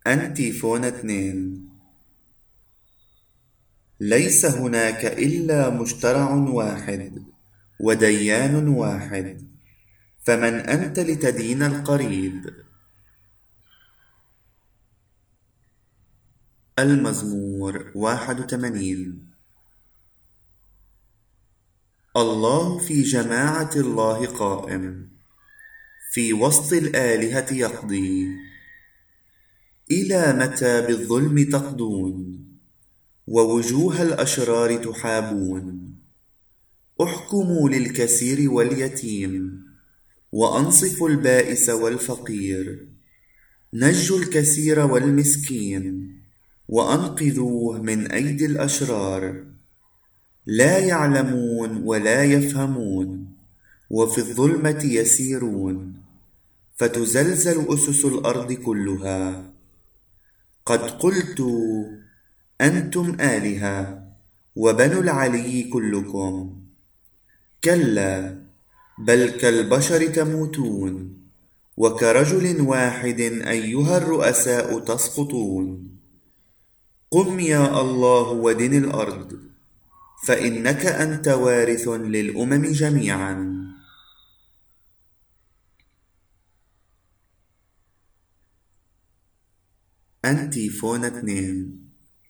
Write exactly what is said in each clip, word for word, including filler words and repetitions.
أنتيفون اثنين. ليس هناك إلا مشترع واحد وديان واحد، فمن أنت لتدين القريب؟ المزمور واحد وثمانين. الله في جماعة الله قائم، في وسط الآلهة يقضي. إلى متى بالظلم تقضون، ووجوه الأشرار تحابون؟ احكموا للكثير واليتيم، وأنصفوا البائس والفقير. نجوا الكثير والمسكين، وأنقذوه من أيدي الأشرار. لا يعلمون ولا يفهمون، وفي الظلمة يسيرون، فتزلزل أسس الأرض كلها. قد قلت أنتم آلهة، وبنو العلي كلكم. كلا، بل كالبشر تموتون، وكرجل واحد أيها الرؤساء تسقطون. قم يا الله ودن الأرض، فإنك أنت وارث للأمم جميعا. أنتيفون اثنين.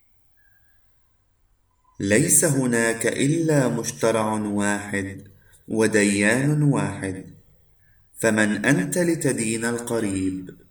ليس هناك إلا مشترع واحد وديان واحد، فمن أنت لتدين القريب؟